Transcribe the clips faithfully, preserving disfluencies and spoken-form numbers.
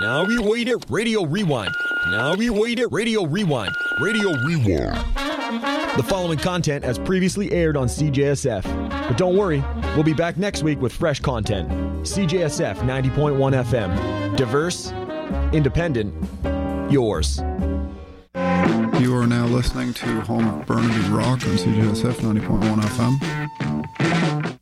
Now we wait it, Radio Rewind. Now we wait it, Radio Rewind. Radio Rewind. The following content as previously aired on C J S F. But don't worry, we'll be back next week with fresh content. C J S F ninety point one F M. Diverse, independent, yours. You are now listening to Home of Burnaby Rock on C J S F ninety point one F M.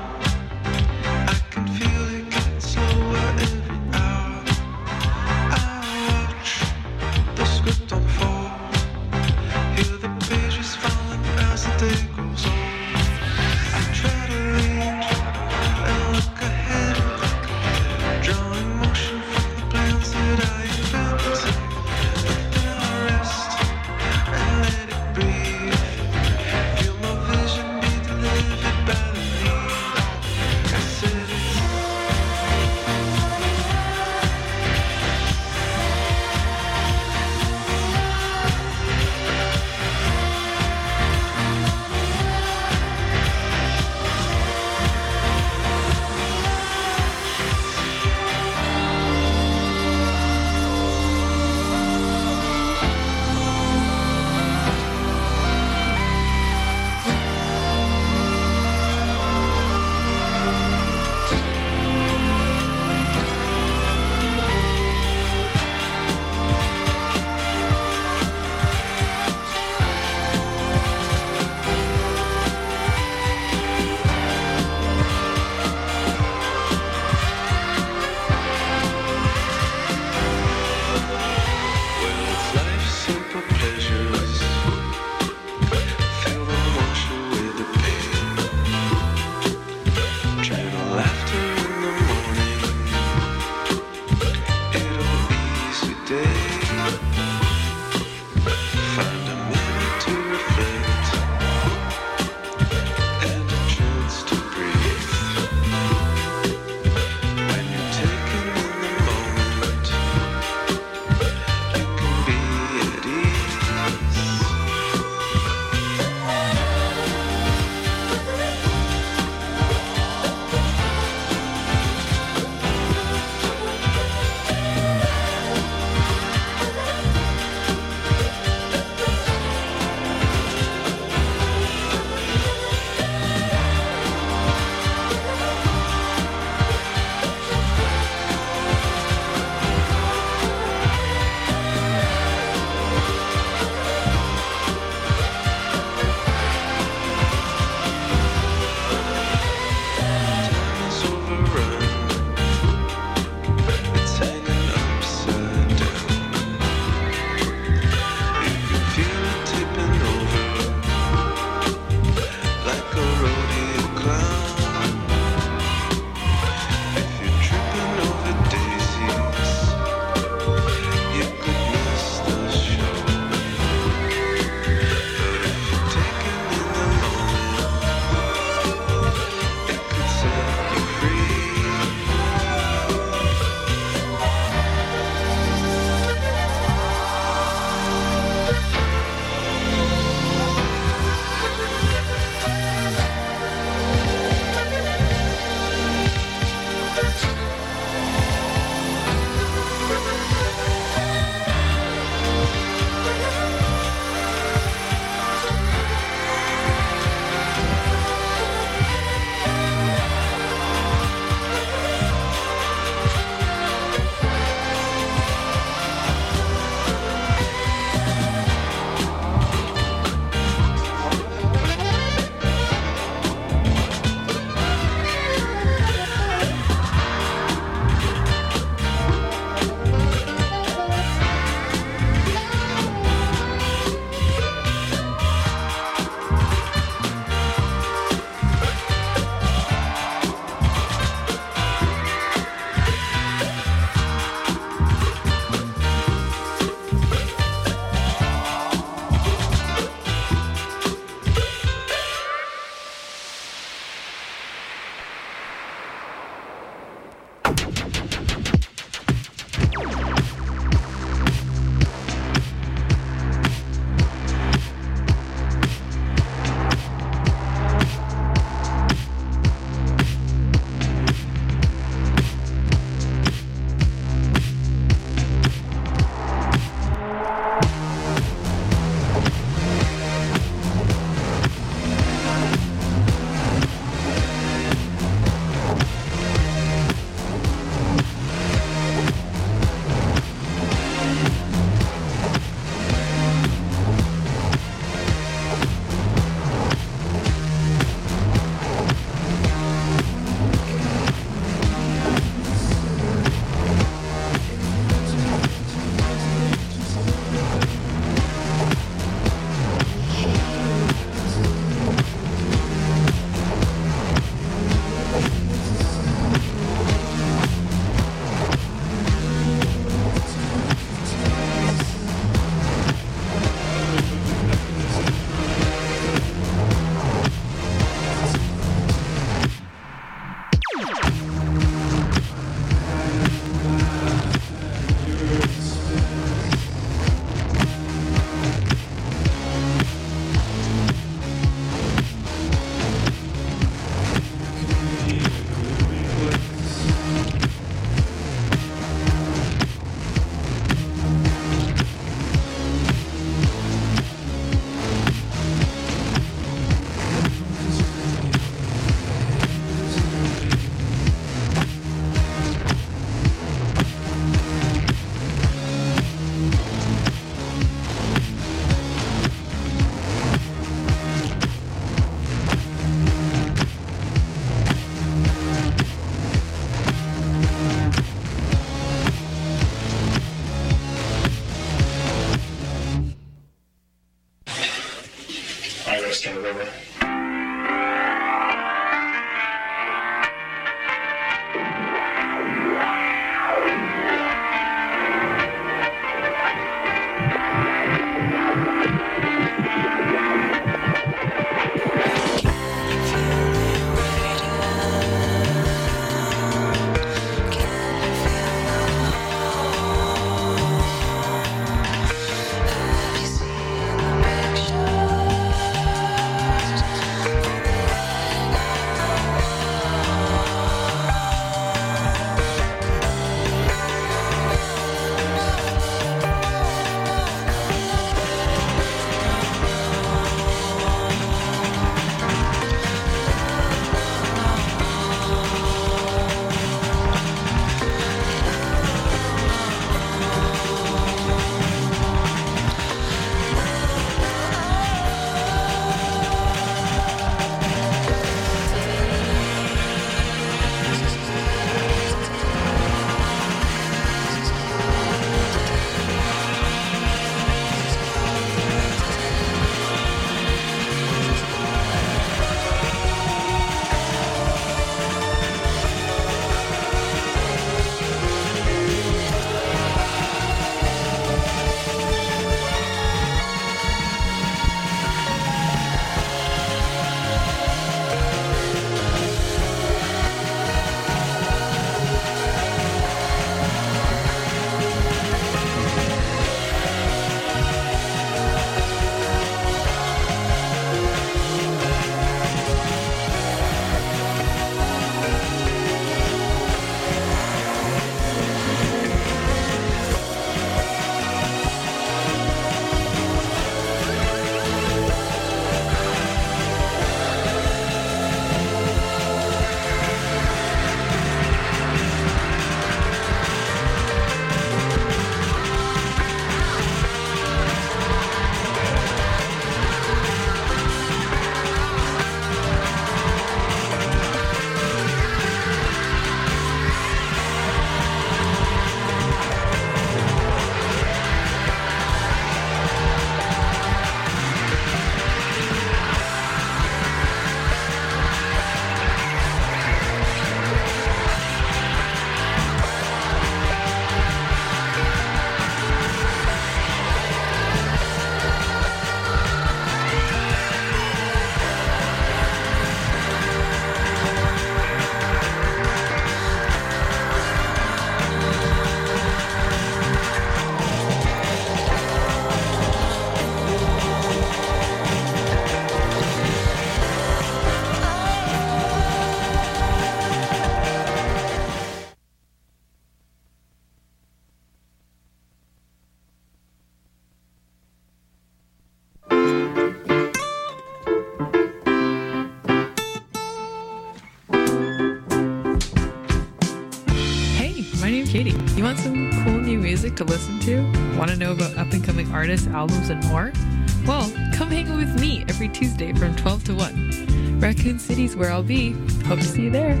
Katie. You want some cool new music to listen to? Want to know about up-and-coming artists, albums, and more? Well, come hang out with me every Tuesday from twelve to one. Raccoon City's where I'll be. Hope to see you there.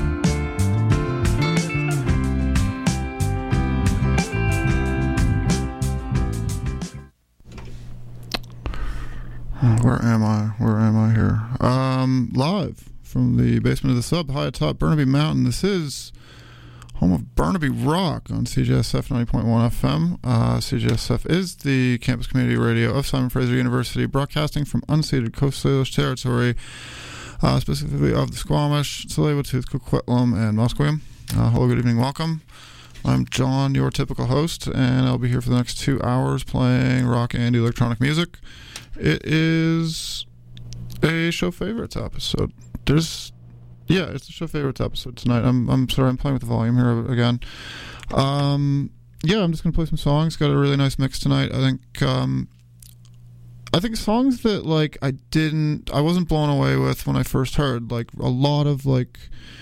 Where am I? Where am I here? Um, live from the basement of the sub, high atop Burnaby Mountain. This is home of Burnaby Rock on C J S F ninety point one F M. Uh, C J S F is the campus community radio of Simon Fraser University, broadcasting from unceded Coast Salish territory, uh, specifically of the Squamish, Tsleil-Waututh, Coquitlam, and Musqueam. Uh, hello, good evening, welcome. I'm John, your typical host, and I'll be here for the next two hours playing rock and electronic music. It is a show favorites episode. There's, yeah, it's a show favorites episode tonight. I'm, I'm sorry, I'm playing with the volume here again. Um, yeah, I'm just gonna play some songs. Got a really nice mix tonight. I think, um, I think songs that like I didn't, I wasn't blown away with when I first heard. Like a lot of like,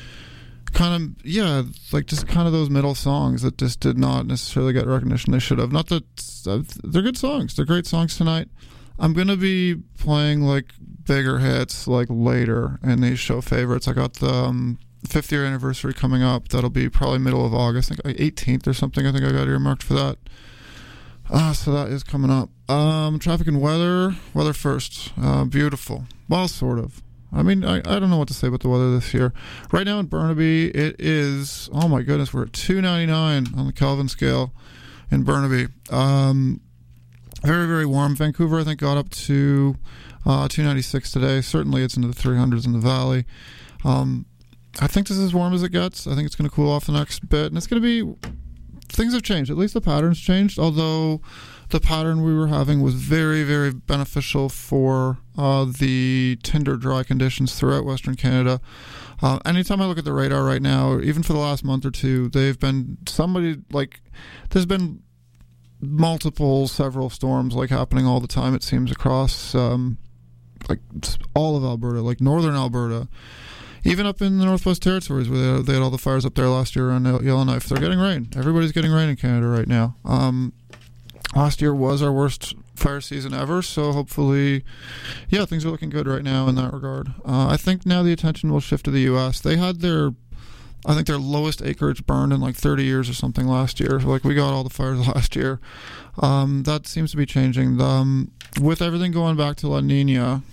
kind of, yeah, like just kind of those middle songs that just did not necessarily get recognition they should have. Not that uh, they're good songs. They're great songs tonight. I'm going to be playing, like, bigger hits, like, later in these show favorites. I got the um, fifth year anniversary coming up. That'll be probably middle of August. I think like eighteenth or something. I think I got earmarked for that. Uh, so that is coming up. Um, traffic and weather. Weather first. Uh, beautiful. Well, sort of. I mean, I, I don't know what to say about the weather this year. Right now in Burnaby, it is, oh my goodness, we're at two ninety-nine on the Kelvin scale in Burnaby. Um... Very, very warm. Vancouver, I think, got up to uh, two ninety-six today. Certainly it's into the three hundreds in the valley. Um, I think this is as warm as it gets. I think it's going to cool off the next bit. And it's going to be... Things have changed. At least the pattern's changed, although the pattern we were having was very, very beneficial for uh, the tinder dry conditions throughout Western Canada. Uh, anytime I look at the radar right now, even for the last month or two, they've been... Somebody, like... There's been... multiple several storms like happening all the time, it seems, across um like all of Alberta, like northern Alberta, even up in the Northwest Territories where they had, they had all the fires up there last year on Yellowknife. They're getting rain. Everybody's getting rain in Canada right now. Um last year was our worst fire season ever, so hopefully yeah things are looking good right now in that regard. uh, I think now the attention will shift to the U S. They had their I think their lowest acreage burned in like thirty years or something last year. Like, we got all the fires last year. Um, that seems to be changing. Um, with everything going back to La Nina,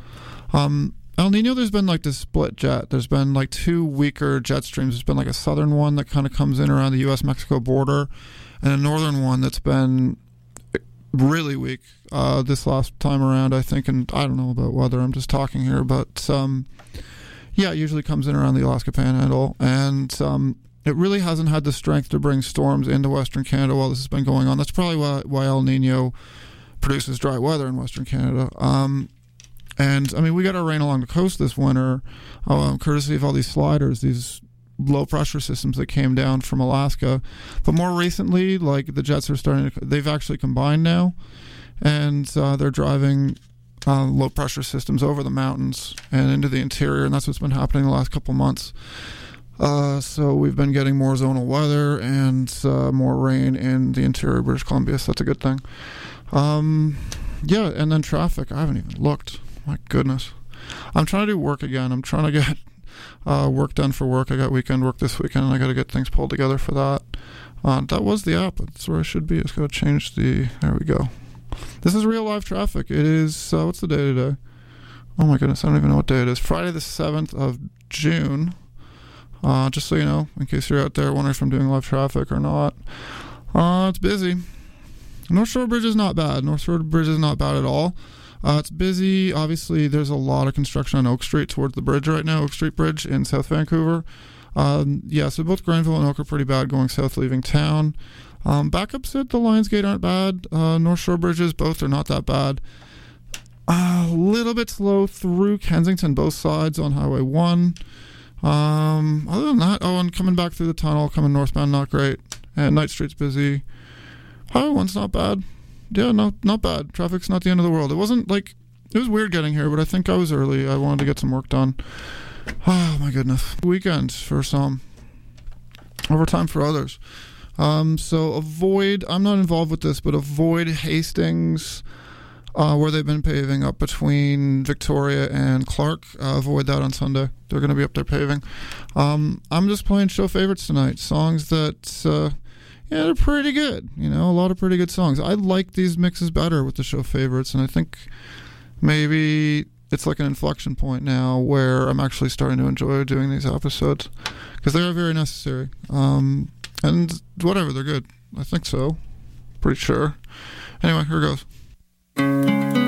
um, El Nino, there's been like this split jet. There's been like two weaker jet streams. There's been like a southern one that kind of comes in around the U S Mexico border, and a northern one that's been really weak uh, this last time around, I think. And I don't know about weather. I'm just talking here, but... Um, Yeah, it usually comes in around the Alaska Panhandle, and um, it really hasn't had the strength to bring storms into Western Canada while this has been going on. That's probably why, why El Nino produces dry weather in Western Canada. Um, and, I mean, we got our rain along the coast this winter, um, courtesy of all these sliders, these low-pressure systems that came down from Alaska. But more recently, like, the jets are starting to... They've actually combined now, and uh, they're driving... Uh, low pressure systems over the mountains and into the interior, and that's what's been happening the last couple months. Uh, so we've been getting more zonal weather and uh, more rain in the interior of British Columbia, so that's a good thing. Um, yeah, and then traffic. I haven't even looked. My goodness. I'm trying to do work again. I'm trying to get uh, work done for work. I got weekend work this weekend, and I got to get things pulled together for that. Uh, that was the app. That's where I should be. It's got to change the... There we go. This is real live traffic. It is, uh, what's the day today? Oh my goodness, I don't even know what day it is. Friday the seventh of June. Uh, just so you know, in case you're out there wondering if I'm doing live traffic or not. Uh, it's busy. North Shore Bridge is not bad. North Shore Bridge is not bad at all. Uh, it's busy. Obviously, there's a lot of construction on Oak Street towards the bridge right now, Oak Street Bridge in South Vancouver. Um, yeah, so both Granville and Oak are pretty bad going south, leaving town. Um, backups at the Lions Gate aren't bad. Uh, North Shore Bridges, both are not that bad. A little bit slow through Kensington, both sides on Highway one. Um, other than that, oh, and coming back through the tunnel, coming northbound, not great. And Knight Street's busy. Highway one's not bad. Yeah, no, not bad. Traffic's not the end of the world. It wasn't like, it was weird getting here, but I think I was early. I wanted to get some work done. Oh, my goodness. Weekend for some. overtime for others. Um, so avoid, I'm not involved with this, but avoid Hastings, uh, where they've been paving up between Victoria and Clark. Uh, avoid that on Sunday. They're going to be up there paving. Um, I'm just playing show favorites tonight. Songs that, uh, yeah, they're pretty good. You know, a lot of pretty good songs. I like these mixes better with the show favorites, and I think maybe it's like an inflection point now where I'm actually starting to enjoy doing these episodes because they are very necessary. Um, and whatever, they're good. I think so. Pretty sure. Anyway, here goes.